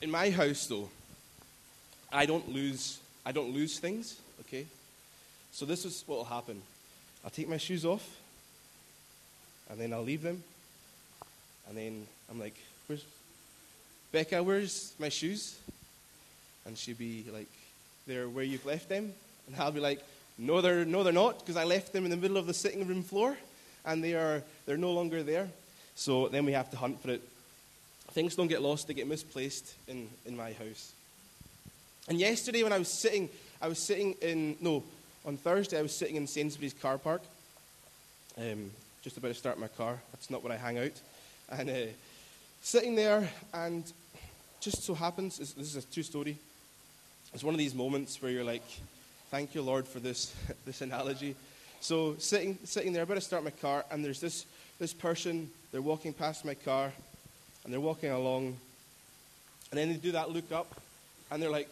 In my house, though, I don't lose things, okay? So this is what will happen. I'll take my shoes off, and then I'll leave them, and then I'm like, Becca, where's my shoes? And she'll be like, they're where you've left them. And I'll be like, no, they're not, because I left them in the middle of the sitting room floor, and they're no longer there. So then we have to hunt for it. Things don't get lost, they get misplaced in my house. And yesterday when on Thursday I was sitting in Sainsbury's car park, just about to start my car. That's not where I hang out. And sitting there, and just so happens, this is a true story, it's one of these moments where you're like, thank you, Lord, for this analogy. So sitting there, about to start my car, and there's this person, they're walking past my car, and they're walking along, and then they do that look up, and they're like,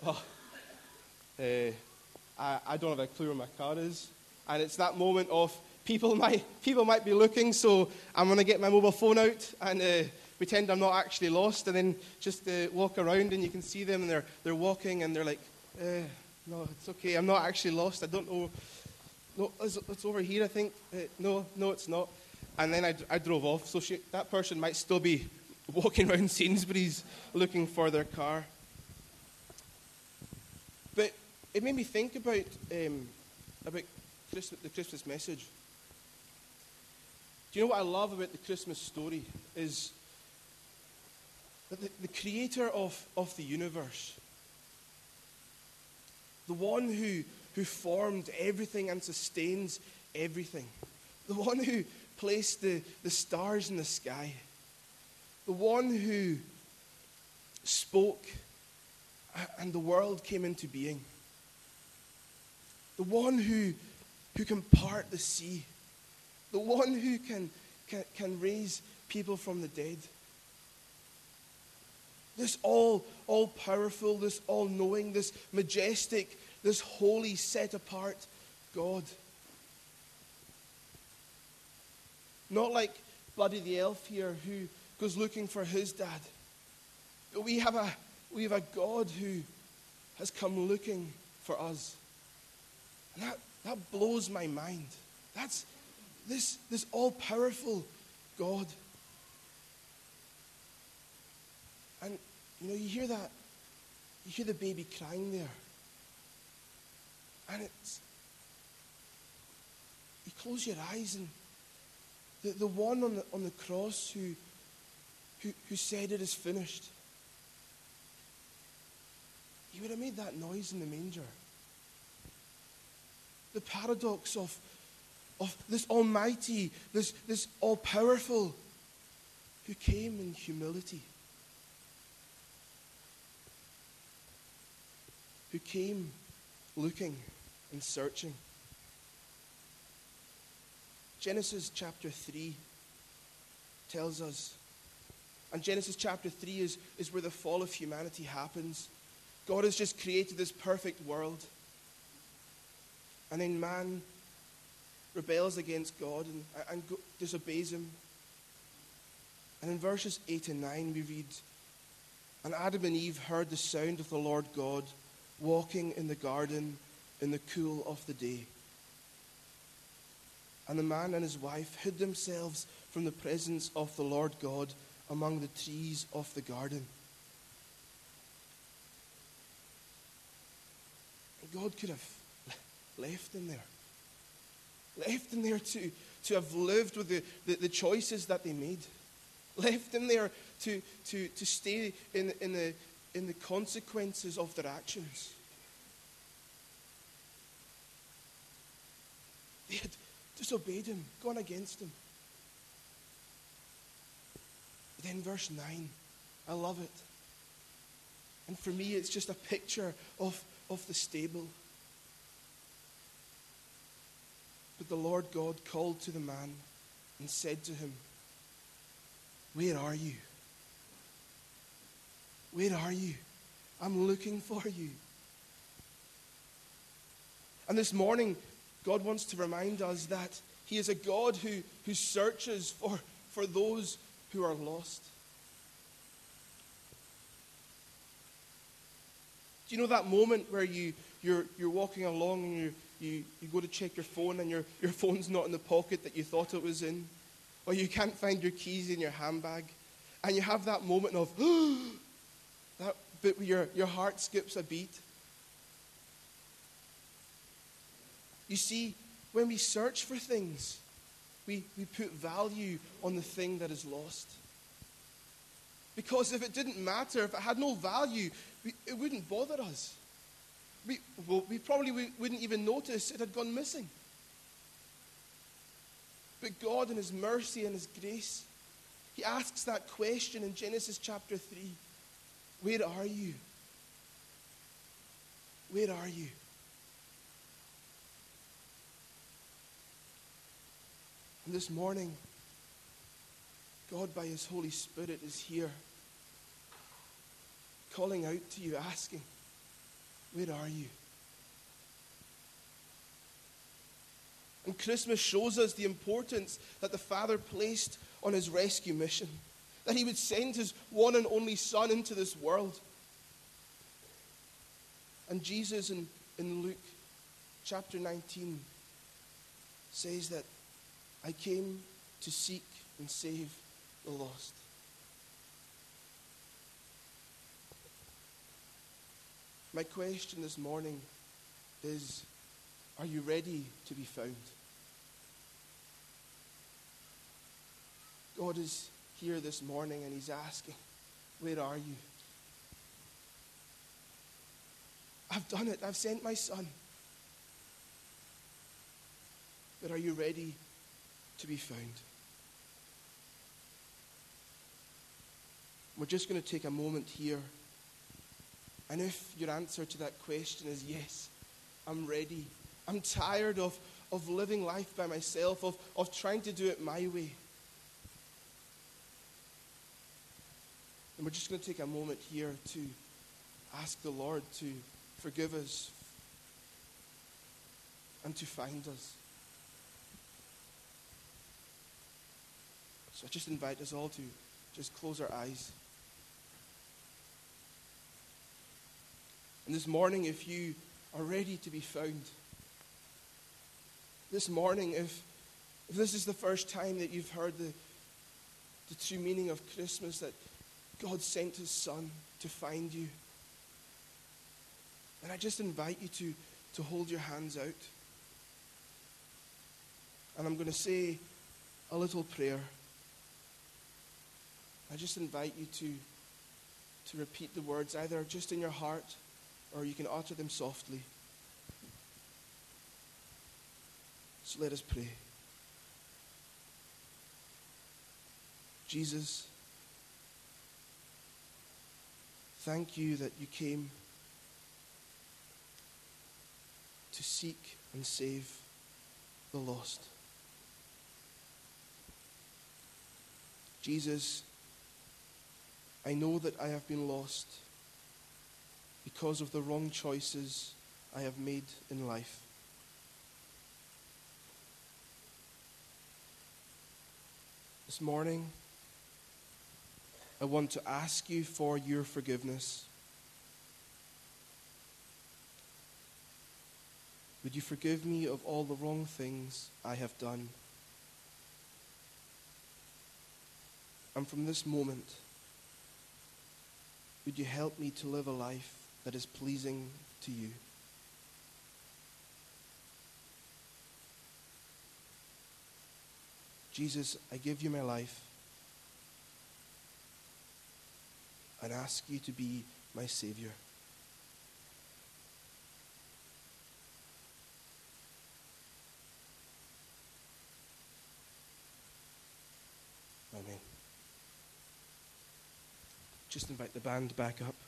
I don't have a clue where my car is. And it's that moment of people might be looking, so I'm going to get my mobile phone out and pretend I'm not actually lost, and then just walk around, and you can see them, and they're walking, and they're like, no, it's okay, I'm not actually lost, I don't know, no, it's over here, I think, no, it's not. And then I drove off, so that person might still be walking around Sainsbury's looking for their car. But it made me think about the Christmas message. Do you know what I love about the Christmas story is that the creator of the universe, the one who formed everything and sustains everything, the one who placed the stars in the sky, the one who spoke and the world came into being, the one who can part the sea, the one who can raise people from the dead. This all-powerful, this all-knowing, this majestic, this holy, set-apart God. Not like Bloody the Elf here who goes looking for his dad. But we have a God who has come looking for us. And that blows my mind. That's this all-powerful God. And you hear that, you hear the baby crying there. And you close your eyes, and the one on the cross who said it is finished, he would have made that noise in the manger. The paradox of this almighty, this all-powerful, who came in humility, who came looking and searching. Genesis chapter 3 tells us, and Genesis chapter 3 is where the fall of humanity happens. God has just created this perfect world, and then man rebels against God and disobeys him. And in verses 8 and 9 we read, "And Adam and Eve heard the sound of the Lord God walking in the garden in the cool of the day. And the man and his wife hid themselves from the presence of the Lord God among the trees of the garden." And God could have left them there. Left them there to have lived with the choices that they made. Left them there to stay in the consequences of their actions. They had disobeyed him, gone against him. But then verse 9, I love it. And for me, it's just a picture of the stable. But the Lord God called to the man and said to him, "Where are you? Where are you? I'm looking for you." And this morning, God wants to remind us that He is a God who searches for those who are lost. Do you know that moment where you're walking along and you go to check your phone and your phone's not in the pocket that you thought it was in? Or you can't find your keys in your handbag? And you have that moment of, that bit where your heart skips a beat. You see, when we search for things, we put value on the thing that is lost. Because if it didn't matter, if it had no value, it wouldn't bother us. We probably wouldn't even notice it had gone missing. But God in His mercy and His grace, He asks that question in Genesis chapter 3. Where are you? Where are you? And this morning, God by His Holy Spirit is here, calling out to you, asking, where are you? And Christmas shows us the importance that the Father placed on His rescue mission, that He would send His one and only Son into this world. And Jesus in Luke chapter 19 says that I came to seek and save the lost. My question this morning is, are you ready to be found? God is here this morning and He's asking, where are you? I've done it. I've sent my Son. But are you ready to be found? We're just going to take a moment here. And if your answer to that question is yes, I'm ready. I'm tired of living life by myself, of trying to do it my way. And we're just going to take a moment here to ask the Lord to forgive us and to find us. So I just invite us all to just close our eyes. And this morning, if you are ready to be found, this morning, if this is the first time that you've heard the true meaning of Christmas, that God sent His Son to find you, then I just invite you to hold your hands out. And I'm going to say a little prayer. I just invite you to repeat the words, either just in your heart or you can utter them softly. So let us pray. Jesus, thank you that you came to seek and save the lost. Jesus, I know that I have been lost because of the wrong choices I have made in life. This morning, I want to ask you for your forgiveness. Would you forgive me of all the wrong things I have done? And from this moment, would you help me to live a life that is pleasing to you? Jesus, I give you my life and ask you to be my Savior. Amen. Just invite the band back up.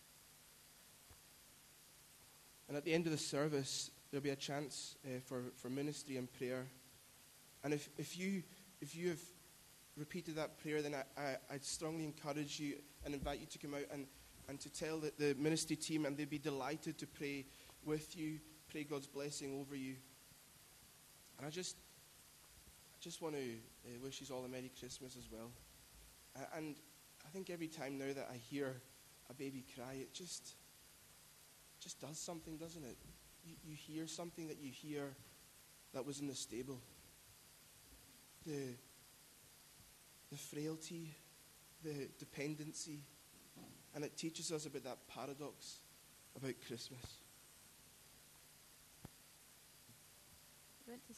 And at the end of the service, there'll be a chance for ministry and prayer. And if you have repeated that prayer, then I'd strongly encourage you and invite you to come out and to tell the ministry team, and they'd be delighted to pray with you, pray God's blessing over you. And I just want to wish you all a Merry Christmas as well. And I think every time now that I hear a baby cry, just does something, doesn't it? You hear something that you hear that was in the stable. The frailty, the dependency, and it teaches us about that paradox about Christmas. We went to